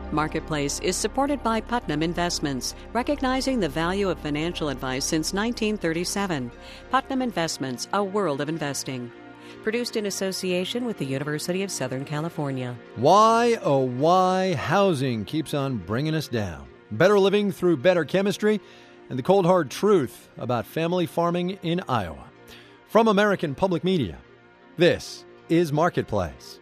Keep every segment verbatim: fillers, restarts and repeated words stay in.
Marketplace is supported by Putnam Investments, recognizing the value of financial advice since nineteen thirty-seven. Putnam Investments, a world of investing. Produced in association with the University of Southern California. Why, oh why, housing keeps on bringing us down. Better living through better chemistry, and the cold hard truth about family farming in Iowa. From American Public Media, this is Marketplace.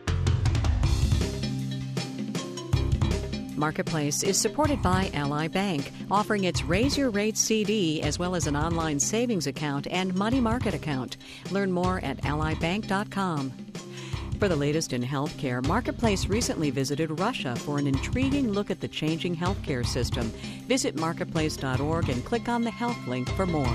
Marketplace is supported by Ally Bank, offering its Raise Your Rates C D as well as an online savings account and money market account. Learn more at ally bank dot com. For the latest in healthcare, Marketplace recently visited Russia for an intriguing look at the changing healthcare system. Visit marketplace dot org and click on the health link for more.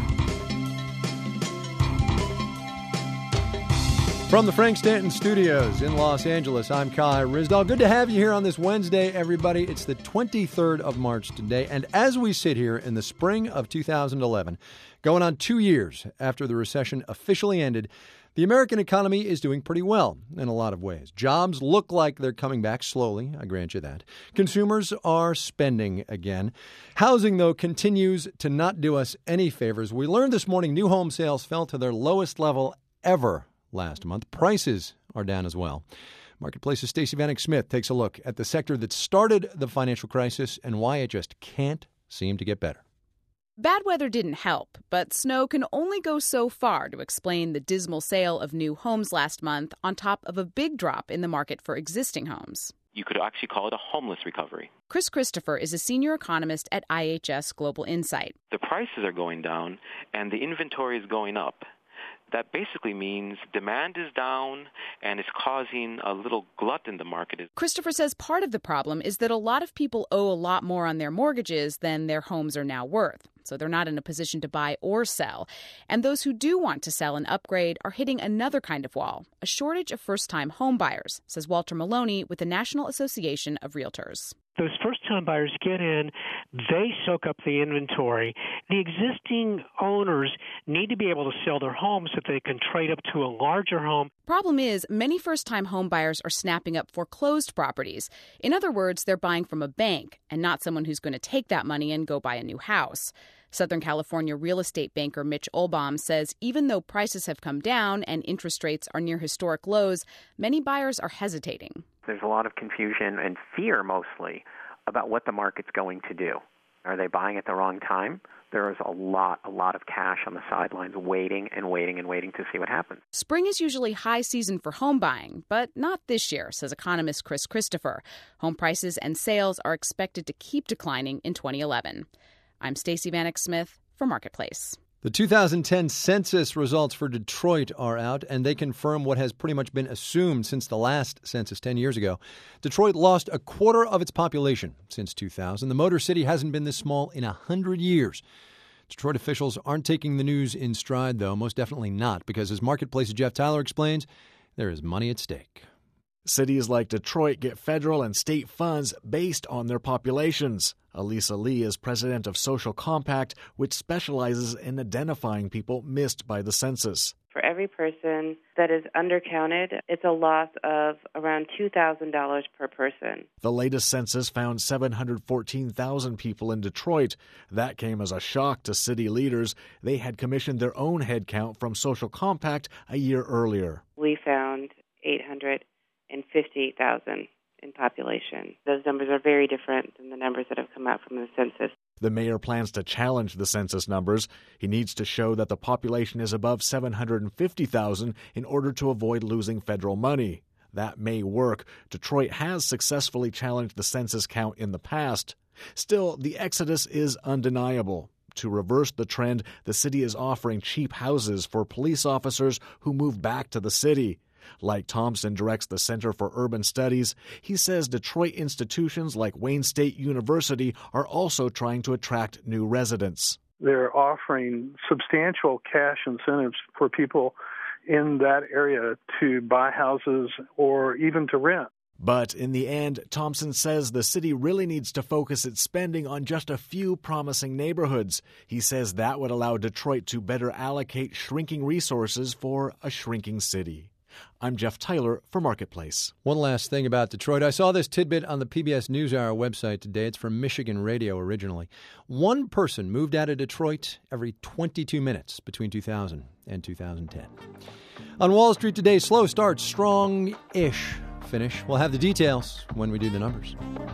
From the Frank Stanton Studios in Los Angeles, I'm Kai Ryssdal. Good to have you here on this Wednesday, everybody. It's the twenty-third of March today, and as we sit here in the spring of two thousand eleven, going on two years after the recession officially ended, the American economy is doing pretty well in a lot of ways. Jobs look like they're coming back slowly, I grant you that. Consumers are spending again. Housing, though, continues to not do us any favors. We learned this morning new home sales fell to their lowest level ever last month. Prices are down as well. Marketplace's Stacey Vanek Smith takes a look at the sector that started the financial crisis and why it just can't seem to get better. Bad weather didn't help, but snow can only go so far to explain the dismal sale of new homes last month on top of a big drop in the market for existing homes. You could actually call it a homeless recovery. Chris Christopher is a senior economist at I H S Global Insight. The prices are going down and the inventory is going up. That basically means demand is down and it's causing a little glut in the market. Christopher says part of the problem is that a lot of people owe a lot more on their mortgages than their homes are now worth. So they're not in a position to buy or sell. And those who do want to sell and upgrade are hitting another kind of wall, a shortage of first-time home buyers, says Walter Maloney with the National Association of Realtors. Those first-time buyers get in, they soak up the inventory. The existing owners need to be able to sell their homes so they can trade up to a larger home. Problem is, many first-time home buyers are snapping up foreclosed properties. In other words, they're buying from a bank and not someone who's going to take that money and go buy a new house. Southern California real estate banker Mitch Olbaum says even though prices have come down and interest rates are near historic lows, many buyers are hesitating. There's a lot of confusion and fear mostly about what the market's going to do. Are they buying at the wrong time? There is a lot, a lot of cash on the sidelines waiting and waiting and waiting to see what happens. Spring is usually high season for home buying, but not this year, says economist Chris Christopher. Home prices and sales are expected to keep declining in twenty eleven. I'm Stacey Vanek Smith for Marketplace. The two thousand ten census results for Detroit are out, and they confirm what has pretty much been assumed since the last census ten years ago. Detroit lost a quarter of its population since two thousand. The Motor City hasn't been this small in one hundred years. Detroit officials aren't taking the news in stride, though, most definitely not, because as Marketplace's Jeff Tyler explains, there is money at stake. Cities like Detroit get federal and state funds based on their populations. Elisa Lee is president of Social Compact, which specializes in identifying people missed by the census. For every person that is undercounted, it's a loss of around two thousand dollars per person. The latest census found seven hundred fourteen thousand people in Detroit. That came as a shock to city leaders. They had commissioned their own head count from Social Compact a year earlier. We found eight hundred fifty thousand in population. Those numbers are very different than the numbers that have come out from the census. The mayor plans to challenge the census numbers. He needs to show that the population is above seven hundred fifty thousand in order to avoid losing federal money. That may work. Detroit has successfully challenged the census count in the past. Still, the exodus is undeniable. To reverse the trend, the city is offering cheap houses for police officers who move back to the city. Like Thompson directs the Center for Urban Studies, he says Detroit institutions like Wayne State University are also trying to attract new residents. They're offering substantial cash incentives for people in that area to buy houses or even to rent. But in the end, Thompson says the city really needs to focus its spending on just a few promising neighborhoods. He says that would allow Detroit to better allocate shrinking resources for a shrinking city. I'm Jeff Tyler for Marketplace. One last thing about Detroit. I saw this tidbit on the P B S NewsHour website today. It's from Michigan Radio originally. One person moved out of Detroit every twenty-two minutes between two thousand and two thousand ten. On Wall Street today, slow start, strong-ish finish. We'll have the details when we do the numbers.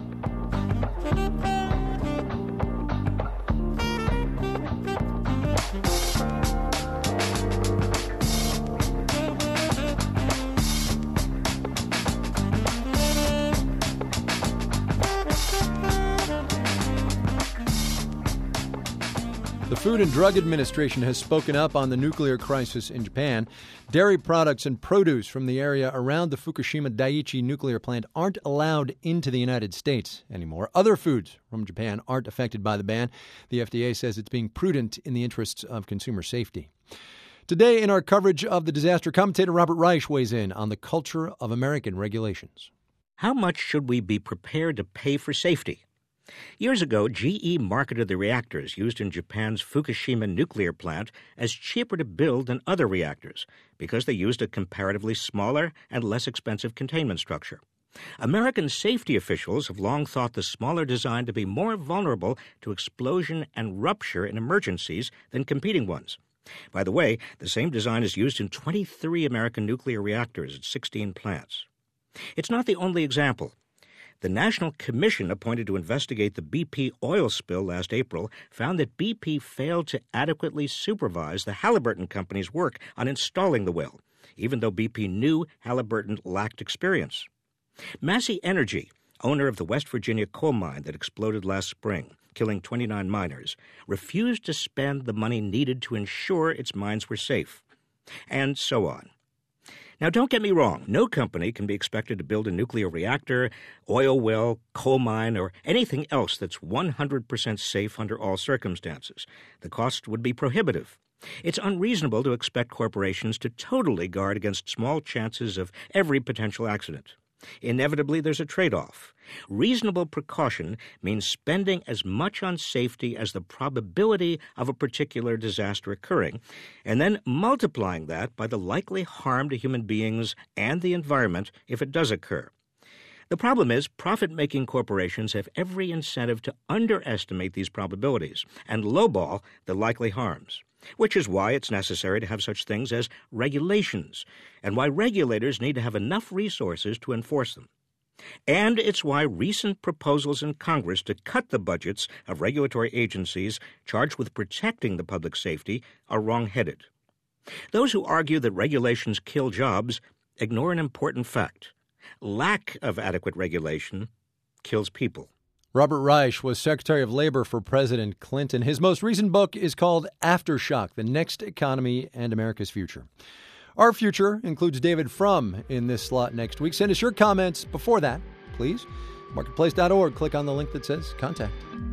The Food and Drug Administration has spoken up on the nuclear crisis in Japan. Dairy products and produce from the area around the Fukushima Daiichi nuclear plant aren't allowed into the United States anymore. Other foods from Japan aren't affected by the ban. The F D A says it's being prudent in the interests of consumer safety. Today in our coverage of the disaster, commentator Robert Reich weighs in on the culture of American regulations. How much should we be prepared to pay for safety? Years ago, G E marketed the reactors used in Japan's Fukushima nuclear plant as cheaper to build than other reactors because they used a comparatively smaller and less expensive containment structure. American safety officials have long thought the smaller design to be more vulnerable to explosion and rupture in emergencies than competing ones. By the way, the same design is used in twenty-three American nuclear reactors at sixteen plants. It's not the only example. The National Commission appointed to investigate the B P oil spill last April found that B P failed to adequately supervise the Halliburton company's work on installing the well, even though B P knew Halliburton lacked experience. Massey Energy, owner of the West Virginia coal mine that exploded last spring, killing twenty-nine miners, refused to spend the money needed to ensure its mines were safe, and so on. Now, don't get me wrong. No company can be expected to build a nuclear reactor, oil well, coal mine, or anything else that's one hundred percent safe under all circumstances. The cost would be prohibitive. It's unreasonable to expect corporations to totally guard against small chances of every potential accident. Inevitably, there's a trade-off. Reasonable precaution means spending as much on safety as the probability of a particular disaster occurring, and then multiplying that by the likely harm to human beings and the environment if it does occur. The problem is profit-making corporations have every incentive to underestimate these probabilities and lowball the likely harms, which is why it's necessary to have such things as regulations, and why regulators need to have enough resources to enforce them. And it's why recent proposals in Congress to cut the budgets of regulatory agencies charged with protecting the public safety are wrong-headed. Those who argue that regulations kill jobs ignore an important fact. Lack of adequate regulation kills people. Robert Reich was Secretary of Labor for President Clinton. His most recent book is called Aftershock, The Next Economy and America's Future. Our future includes David Frum in this slot next week. Send us your comments before that, please. marketplace dot org. Click on the link that says Contact.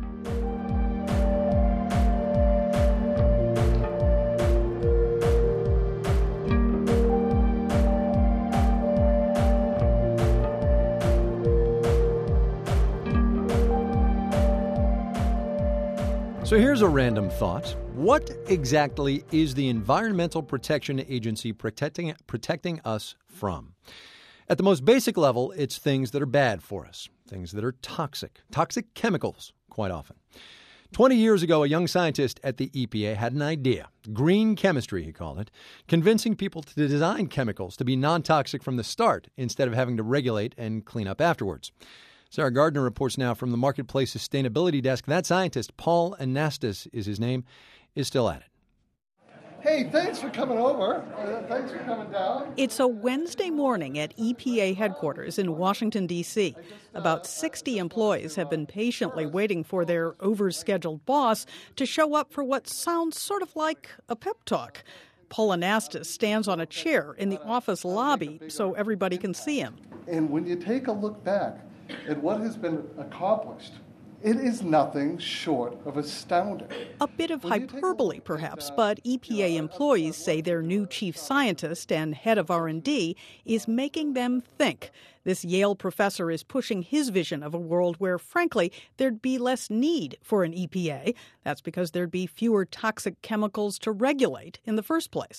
So here's a random thought. What exactly is the Environmental Protection Agency protecting protecting us from? At the most basic level, it's things that are bad for us, things that are toxic, toxic chemicals, quite often. Twenty years ago, a young scientist at the E P A had an idea, green chemistry, he called it, convincing people to design chemicals to be non-toxic from the start instead of having to regulate and clean up afterwards. Sarah Gardner reports now from the Marketplace Sustainability Desk. That scientist, Paul Anastas is his name, is still at it. Hey, thanks for coming over. Uh, thanks for coming down. It's a Wednesday morning at E P A headquarters in Washington, D C About sixty employees have been patiently waiting for their overscheduled boss to show up for what sounds sort of like a pep talk. Paul Anastas stands on a chair in the office lobby so everybody can see him. And when you take a look back at what has been accomplished, it is nothing short of astounding. A bit of hyperbole, perhaps, but E P A employees say their new chief scientist and head of R and D is making them think. This Yale professor is pushing his vision of a world where, frankly, there'd be less need for an E P A. That's because there'd be fewer toxic chemicals to regulate in the first place.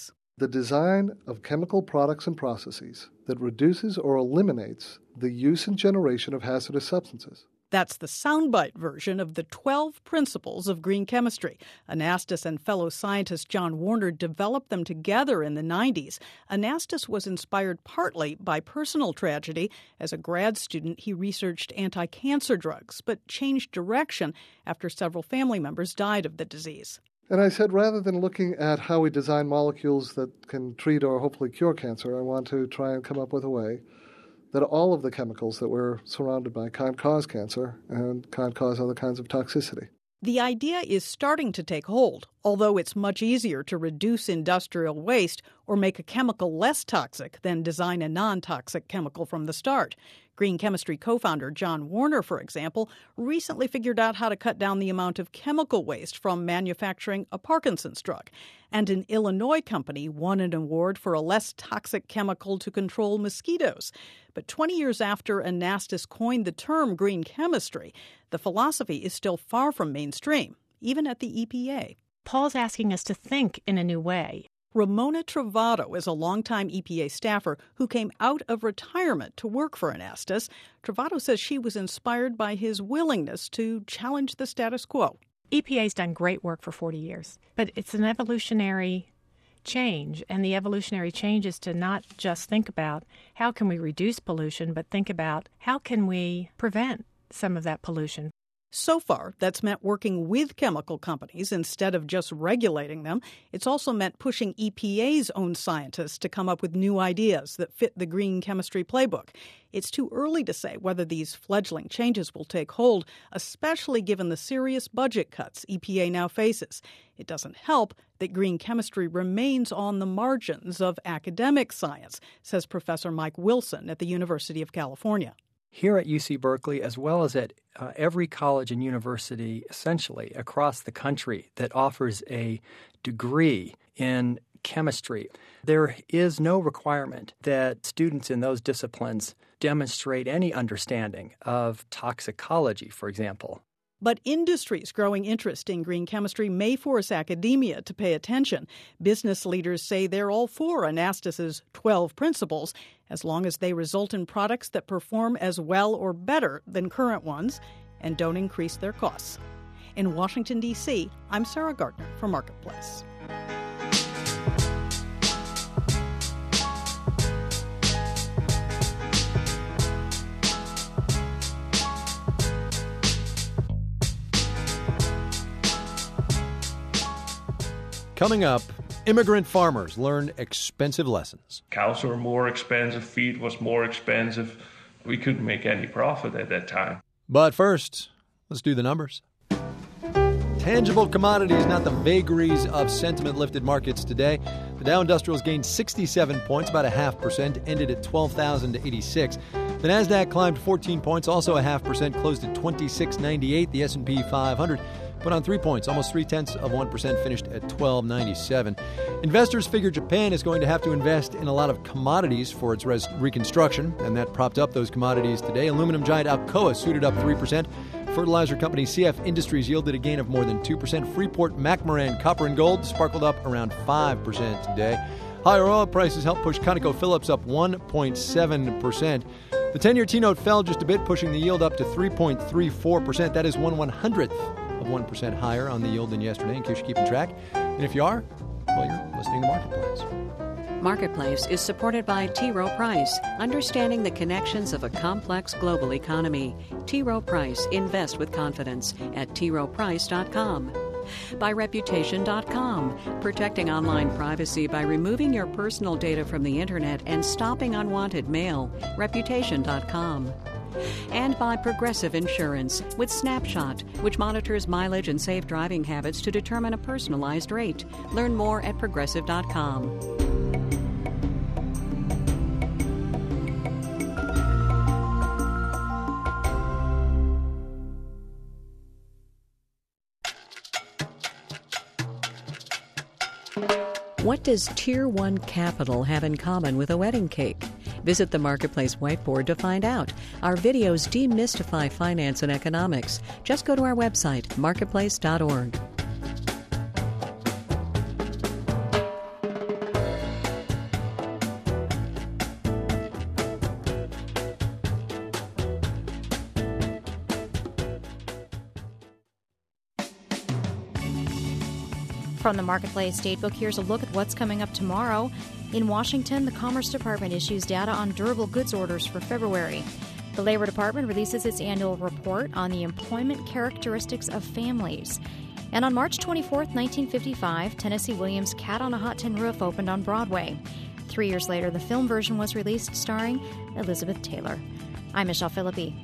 the design of chemical products and processes that reduces or eliminates the use and generation of hazardous substances. That's the soundbite version of the twelve principles of green chemistry. Anastas and fellow scientist John Warner developed them together in the nineties. Anastas was inspired partly by personal tragedy. As a grad student, he researched anti-cancer drugs, but changed direction after several family members died of the disease. And I said, rather than looking at how we design molecules that can treat or hopefully cure cancer, I want to try and come up with a way that all of the chemicals that we're surrounded by can't cause cancer and can't cause other kinds of toxicity. The idea is starting to take hold, although it's much easier to reduce industrial waste or make a chemical less toxic than design a non-toxic chemical from the start. Green Chemistry co-founder John Warner, for example, recently figured out how to cut down the amount of chemical waste from manufacturing a Parkinson's drug. And an Illinois company won an award for a less toxic chemical to control mosquitoes. But twenty years after Anastas coined the term green chemistry, the philosophy is still far from mainstream, even at the E P A. Paul's asking us to think in a new way. Ramona Travado is a longtime E P A staffer who came out of retirement to work for Anastas. Travado says she was inspired by his willingness to challenge the status quo. E P A's done great work for forty years, but it's an evolutionary change, and the evolutionary change is to not just think about how can we reduce pollution, but think about how can we prevent some of that pollution. So far, that's meant working with chemical companies instead of just regulating them. It's also meant pushing E P A's own scientists to come up with new ideas that fit the green chemistry playbook. It's too early to say whether these fledgling changes will take hold, especially given the serious budget cuts E P A now faces. It doesn't help that green chemistry remains on the margins of academic science, says Professor Mike Wilson at the University of California. Here at U C Berkeley, as well as at uh, every college and university essentially across the country that offers a degree in chemistry, there is no requirement that students in those disciplines demonstrate any understanding of toxicology, for example. But industry's growing interest in green chemistry may force academia to pay attention. Business leaders say they're all for Anastas's twelve principles, as long as they result in products that perform as well or better than current ones and don't increase their costs. In Washington, D C, I'm Sarah Gardner for Marketplace. Coming up, immigrant farmers learn expensive lessons. Cows were more expensive, feed was more expensive. We couldn't make any profit at that time. But first, let's do the numbers. Tangible commodities, not the vagaries of sentiment-lifted markets today. The Dow Industrials gained sixty-seven points, about a half percent, ended at twelve thousand eighty-six. The Nasdaq climbed fourteen points, also a half percent, closed at twenty-six ninety-eight. The S and P five hundred put on three points, almost three-tenths of one percent, finished at twelve ninety-seven. Investors figure Japan is going to have to invest in a lot of commodities for its res- reconstruction, and that propped up those commodities today. Aluminum giant Alcoa suited up three percent. Fertilizer company C F Industries yielded a gain of more than two percent. Freeport-McMoran Copper and Gold sparkled up around five percent today. Higher oil prices helped push ConocoPhillips up one point seven percent. The ten-year T-note fell just a bit, pushing the yield up to three point three four percent. That is one one-hundredth of one percent higher on the yield than yesterday, in case you're keeping track. And if you are, well, you're listening to Marketplace. Marketplace is supported by T. Rowe Price, understanding the connections of a complex global economy. T. Rowe Price, invest with confidence at T Rowe Price dot com. By Reputation dot com, protecting online privacy by removing your personal data from the internet and stopping unwanted mail. Reputation dot com. And by Progressive Insurance with Snapshot, which monitors mileage and safe driving habits to determine a personalized rate. Learn more at Progressive dot com. What does Tier one Capital have in common with a wedding cake? Visit the Marketplace whiteboard to find out. Our videos demystify finance and economics. Just go to our website, marketplace dot org. From the Marketplace Statebook, here's a look at what's coming up tomorrow. In Washington, the Commerce Department issues data on durable goods orders for February. The Labor Department releases its annual report on the employment characteristics of families. And on March twenty-fourth, nineteen fifty-five, Tennessee Williams' Cat on a Hot Tin Roof opened on Broadway. Three years later, the film version was released starring Elizabeth Taylor. I'm Michelle Philippi.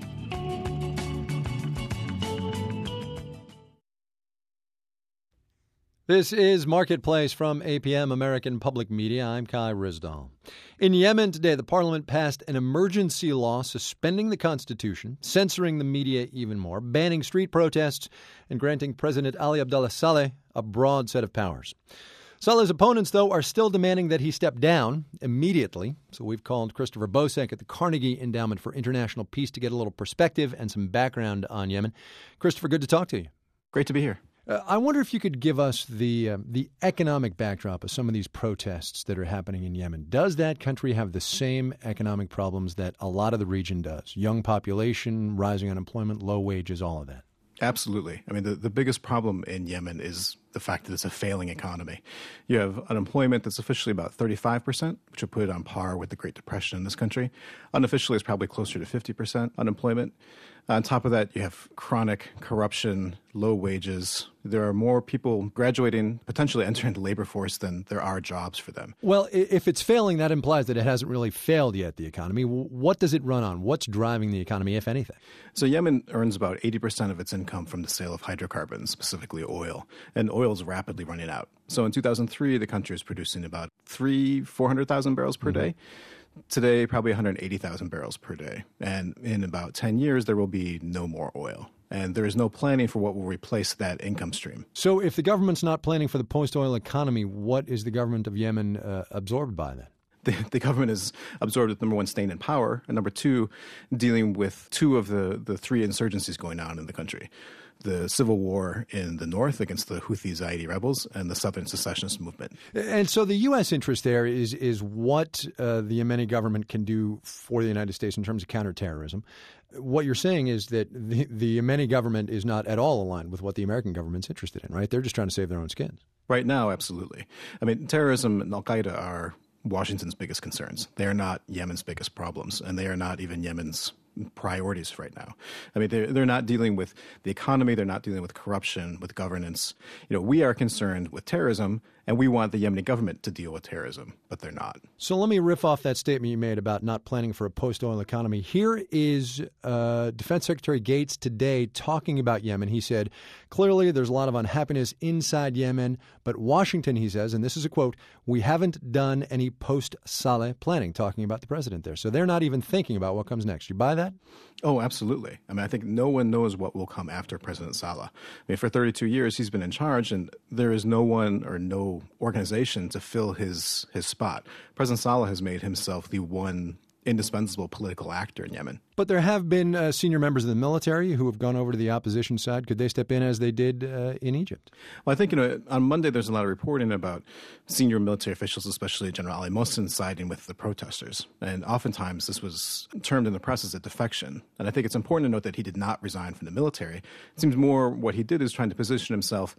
This is Marketplace from A P M, American Public Media. I'm Kai Rizdal. In Yemen today, the parliament passed an emergency law suspending the constitution, censoring the media even more, banning street protests, and granting President Ali Abdullah Saleh a broad set of powers. Saleh's opponents, though, are still demanding that he step down immediately. So we've called Christopher Bosek at the Carnegie Endowment for International Peace to get a little perspective and some background on Yemen. Christopher, good to talk to you. Great to be here. Uh, I wonder if you could give us the uh, the economic backdrop of some of these protests that are happening in Yemen. Does that country have the same economic problems that a lot of the region does? Young population, rising unemployment, low wages, all of that. Absolutely. I mean, the, the biggest problem in Yemen is the fact that it's a failing economy. You have unemployment that's officially about thirty-five percent, which would put it on par with the Great Depression in this country. Unofficially, it's probably closer to fifty percent unemployment. On top of that, you have chronic corruption, low wages. There are more people graduating, potentially entering the labor force than there are jobs for them. Well, if it's failing, that implies that it hasn't really failed yet, the economy. What does it run on? What's driving the economy, if anything? So Yemen earns about eighty percent of its income from the sale of hydrocarbons, specifically oil. And oil is rapidly running out. So in two thousand three, the country was producing about three, four hundred thousand barrels per mm-hmm. day. Today, probably one hundred eighty thousand barrels per day. And in about ten years, there will be no more oil. And there is no planning for what will replace that income stream. So if the government's not planning for the post-oil economy, what is the government of Yemen uh, absorbed by then? The, the government is absorbed with, number one, staying in power, and number two, dealing with two of the, the three insurgencies going on in the country. The civil war in the north against the Houthi Zaidi rebels and the southern secessionist movement. And so the U S interest there is is what uh, the Yemeni government can do for the United States in terms of counterterrorism. What you're saying is that the, the Yemeni government is not at all aligned with what the American government's interested in, right? They're just trying to save their own skins. Right now, absolutely. I mean, terrorism and al-Qaeda are Washington's biggest concerns. They are not Yemen's biggest problems, and they are not even Yemen's priorities right now. I mean, they're, they're not dealing with the economy. They're not dealing with corruption, with governance. You know, we are concerned with terrorism, and we want the Yemeni government to deal with terrorism, but they're not. So let me riff off that statement you made about not planning for a post-oil economy. Here is uh, Defense Secretary Gates today talking about Yemen. He said, clearly there's a lot of unhappiness inside Yemen, but Washington, he says, and this is a quote, we haven't done any post-Saleh planning, talking about the president there. So they're not even thinking about what comes next. You buy that? Oh, absolutely. I mean, I think no one knows what will come after President Saleh. I mean, for thirty-two years, he's been in charge, and there is no one or no organization to fill his his spot. President Saleh has made himself the one indispensable political actor in Yemen. But there have been uh, senior members of the military who have gone over to the opposition side. Could they step in as they did uh, in Egypt? Well, I think, you know, on Monday there's a lot of reporting about senior military officials, especially General Ali Mohsen, siding with the protesters. And oftentimes this was termed in the press as a defection. And I think it's important to note that he did not resign from the military. It seems more what he did is trying to position himself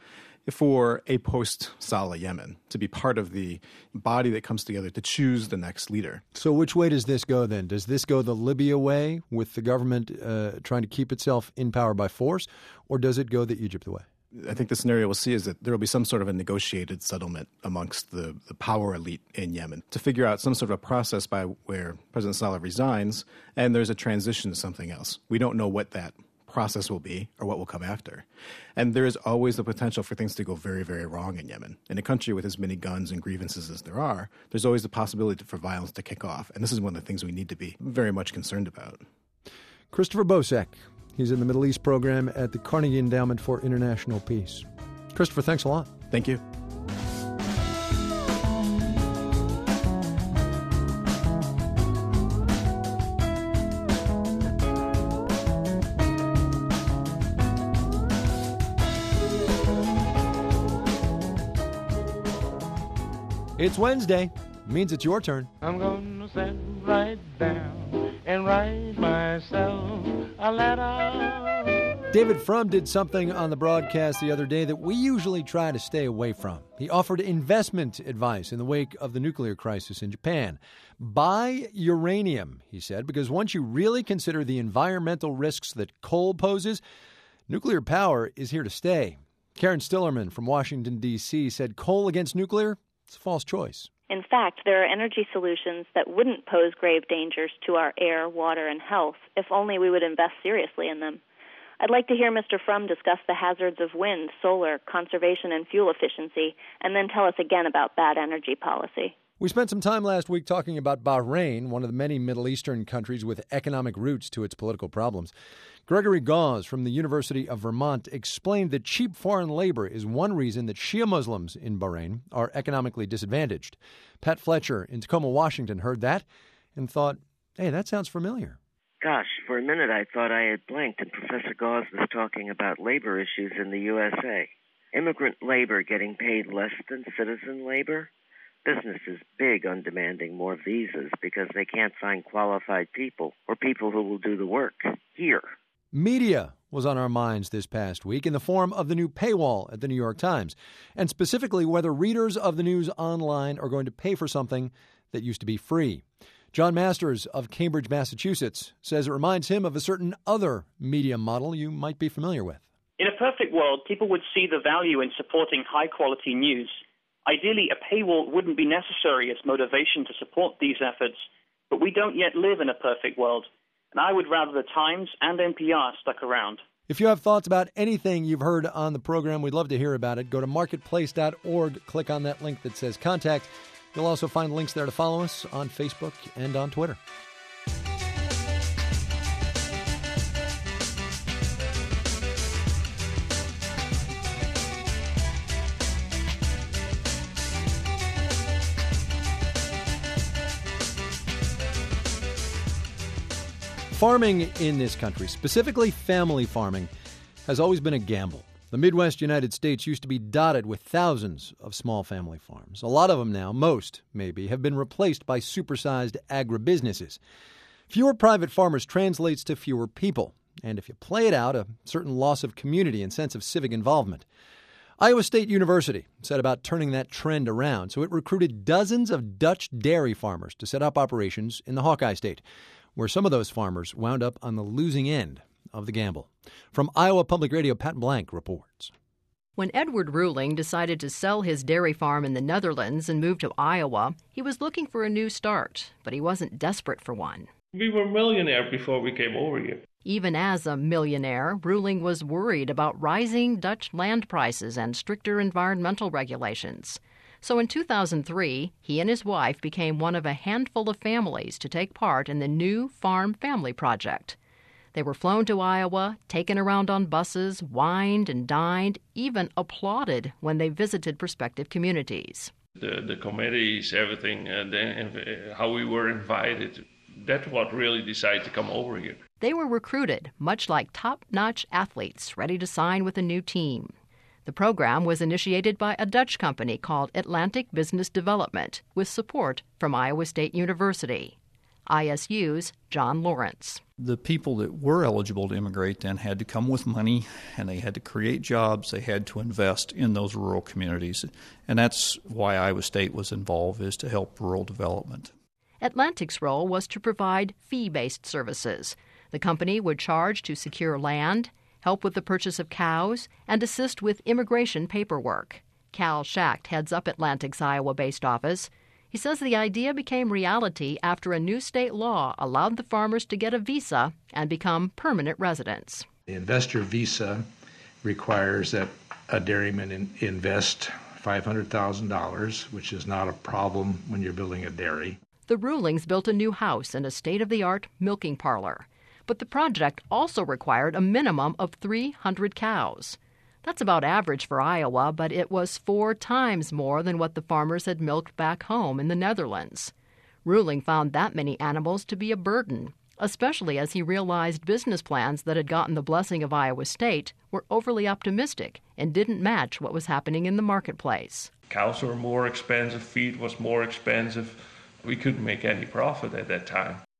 for a post-Saleh Yemen, to be part of the body that comes together to choose the next leader. So which way does this go then? Does this go the Libya way, with the government uh, trying to keep itself in power by force, or does it go the Egypt way? I think the scenario we'll see is that there will be some sort of a negotiated settlement amongst the, the power elite in Yemen to figure out some sort of a process by where President Saleh resigns and there's a transition to something else. We don't know what that process will be or what will come after. And there is always the potential for things to go very, very wrong in Yemen. In a country with as many guns and grievances as there are, there's always the possibility for violence to kick off. And this is one of the things we need to be very much concerned about. Christopher Bosek. He's in the Middle East program at the Carnegie Endowment for International Peace. Christopher, thanks a lot. Thank you. It's Wednesday. It means it's your turn. I'm going to sit right down and write myself a letter. David Frum did something on the broadcast the other day that we usually try to stay away from. He offered investment advice in the wake of the nuclear crisis in Japan. Buy uranium, he said, because once you really consider the environmental risks that coal poses, nuclear power is here to stay. Karen Stillerman from Washington, D C said coal against nuclear, it's a false choice. In fact, there are energy solutions that wouldn't pose grave dangers to our air, water, and health if only we would invest seriously in them. I'd like to hear Mister Frum discuss the hazards of wind, solar, conservation, and fuel efficiency, and then tell us again about bad energy policy. We spent some time last week talking about Bahrain, one of the many Middle Eastern countries with economic roots to its political problems. Gregory Gause from the University of Vermont explained that cheap foreign labor is one reason that Shia Muslims in Bahrain are economically disadvantaged. Pat Fletcher in Tacoma, Washington heard that and thought, hey, that sounds familiar. Gosh, for a minute I thought I had blanked and Professor Gause was talking about labor issues in the U S A. Immigrant labor getting paid less than citizen labor? Business is big on demanding more visas because they can't find qualified people or people who will do the work here. Media was on our minds this past week in the form of the new paywall at the New York Times, and specifically whether readers of the news online are going to pay for something that used to be free. John Masters of Cambridge, Massachusetts, says it reminds him of a certain other media model you might be familiar with. In a perfect world, people would see the value in supporting high-quality news. Ideally, a paywall wouldn't be necessary as motivation to support these efforts, but we don't yet live in a perfect world, and I would rather the Times and N P R stuck around. If you have thoughts about anything you've heard on the program, we'd love to hear about it. Go to marketplace dot org, click on that link that says Contact. You'll also find links there to follow us on Facebook and on Twitter. Farming in this country, specifically family farming, has always been a gamble. The Midwest United States used to be dotted with thousands of small family farms. A lot of them now, most maybe, have been replaced by supersized agribusinesses. Fewer private farmers translates to fewer people, and if you play it out, a certain loss of community and sense of civic involvement. Iowa State University set about turning that trend around, so it recruited dozens of Dutch dairy farmers to set up operations in the Hawkeye State, where some of those farmers wound up on the losing end of the gamble. From Iowa Public Radio, Pat Blank reports. When Edward Ruling decided to sell his dairy farm in the Netherlands and move to Iowa, he was looking for a new start, but he wasn't desperate for one. We were millionaires before we came over here. Even as a millionaire, Ruling was worried about rising Dutch land prices and stricter environmental regulations. So in two thousand three, he and his wife became one of a handful of families to take part in the new Farm Family Project. They were flown to Iowa, taken around on buses, wined and dined, even applauded when they visited prospective communities. The, the committees, everything, uh, the, uh, how we were invited, that's what really decided to come over here. They were recruited, much like top-notch athletes ready to sign with a new team. The program was initiated by a Dutch company called Atlantic Business Development, with support from Iowa State University. I S U's John Lawrence. The people that were eligible to immigrate then had to come with money, and they had to create jobs. They had to invest in those rural communities. And that's why Iowa State was involved, is to help rural development. Atlantic's role was to provide fee-based services. The company would charge to secure land, help with the purchase of cows, and assist with immigration paperwork. Cal Schacht heads up Atlantic's Iowa-based office. He says the idea became reality after a new state law allowed the farmers to get a visa and become permanent residents. The investor visa requires that a dairyman in, invest five hundred thousand dollars, which is not a problem when you're building a dairy. The Rulings built a new house and a state-of-the-art milking parlor. But the project also required a minimum of three hundred cows. That's about average for Iowa, but it was four times more than what the farmers had milked back home in the Netherlands. Ruling found that many animals to be a burden, especially as he realized business plans that had gotten the blessing of Iowa State were overly optimistic and didn't match what was happening in the marketplace. Cows were more expensive, feed was more expensive. We couldn't make any profit at that time.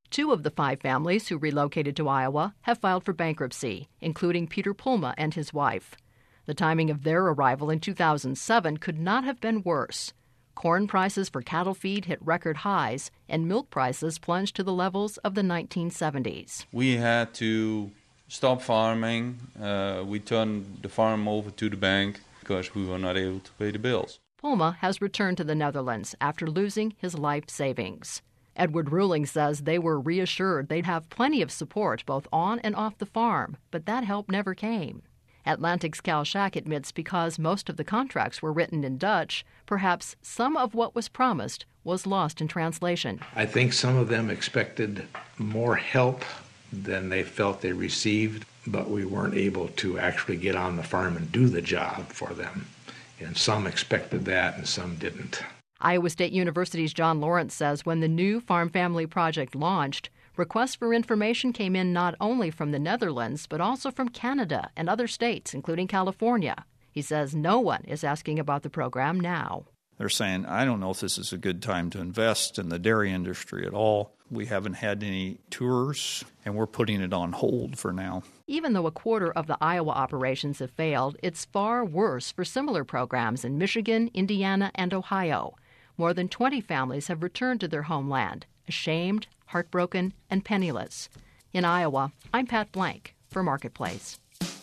Two of the five families who relocated to Iowa have filed for bankruptcy, including Peter Pulma and his wife. The timing of their arrival in two thousand seven could not have been worse. Corn prices for cattle feed hit record highs, and milk prices plunged to the levels of the nineteen seventies. We had to stop farming. Uh, we turned the farm over to the bank because we were not able to pay the bills. Pulma has returned to the Netherlands after losing his life savings. Edward Ruling says they were reassured they'd have plenty of support both on and off the farm, but that help never came. Atlantic's Cal Schack admits because most of the contracts were written in Dutch, perhaps some of what was promised was lost in translation. I think some of them expected more help than they felt they received, but we weren't able to actually get on the farm and do the job for them. And some expected that and some didn't. Iowa State University's John Lawrence says when the new Farm Family Project launched, requests for information came in not only from the Netherlands, but also from Canada and other states, including California. He says no one is asking about the program now. They're saying, I don't know if this is a good time to invest in the dairy industry at all. We haven't had any tours, and we're putting it on hold for now. Even though a quarter of the Iowa operations have failed, it's far worse for similar programs in Michigan, Indiana, and Ohio. More than twenty families have returned to their homeland, ashamed, heartbroken, and penniless. In Iowa, I'm Pat Blank for Marketplace.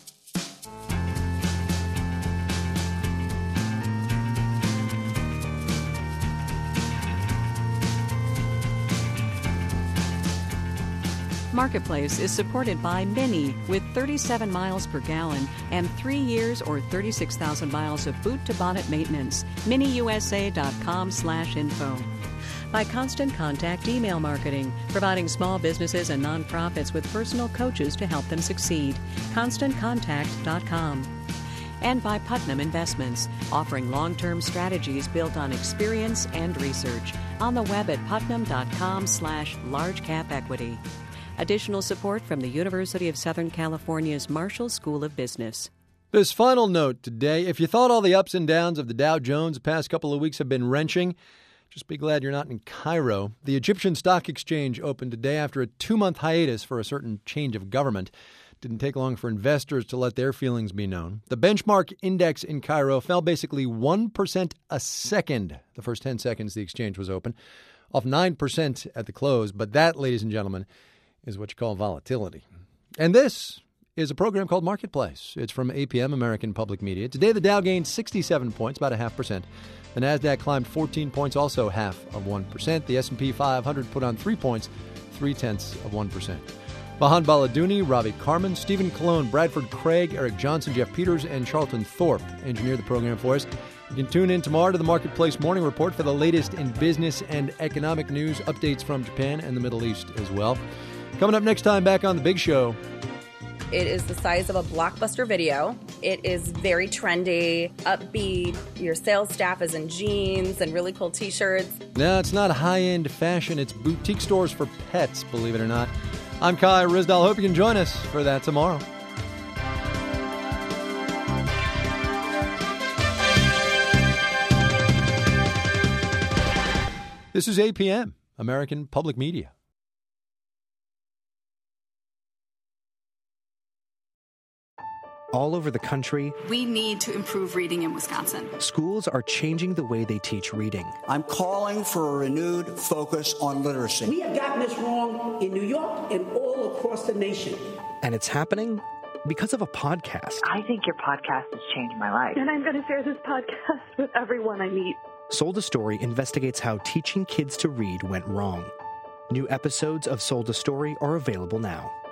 Marketplace is supported by Mini with thirty-seven miles per gallon and three years or thirty-six thousand miles of boot-to-bonnet maintenance. mini u s a dot com slash info. By Constant Contact Email Marketing, providing small businesses and nonprofits with personal coaches to help them succeed. constant contact dot com. And by Putnam Investments, offering long-term strategies built on experience and research. On the web at putnam dot com slash large cap equity. Additional support from the University of Southern California's Marshall School of Business. This final note today, if you thought all the ups and downs of the Dow Jones the past couple of weeks have been wrenching, just be glad you're not in Cairo. The Egyptian Stock Exchange opened today after a two-month hiatus for a certain change of government. Didn't take long for investors to let their feelings be known. The benchmark index in Cairo fell basically one percent a second the first ten seconds the exchange was open, off nine percent at the close. But that, ladies and gentlemen, is what you call volatility. And this is a program called Marketplace. It's from A P M, American Public Media. Today, the Dow gained sixty-seven points, about a half percent. The NASDAQ climbed fourteen points, also half of one percent. The S and P five hundred put on three points, three-tenths of one percent. Mahan Baladouni, Ravi Carmen, Stephen Colon, Bradford Craig, Eric Johnson, Jeff Peters, and Charlton Thorpe engineered the program for us. You can tune in tomorrow to the Marketplace Morning Report for the latest in business and economic news, updates from Japan and the Middle East as well. Coming up next time back on The Big Show. It is the size of a Blockbuster video. It is very trendy, upbeat. Your sales staff is in jeans and really cool T-shirts. No, it's not high-end fashion. It's boutique stores for pets, believe it or not. I'm Kai Ryssdal. Hope you can join us for that tomorrow. This is A P M, American Public Media. All over the country, we need to improve reading in Wisconsin. Schools are changing the way they teach reading. I'm calling for a renewed focus on literacy. We have gotten this wrong in New York and all across the nation. And it's happening because of a podcast. I think your podcast has changed my life. And I'm going to share this podcast with everyone I meet. Sold a Story investigates how teaching kids to read went wrong. New episodes of Sold a Story are available now.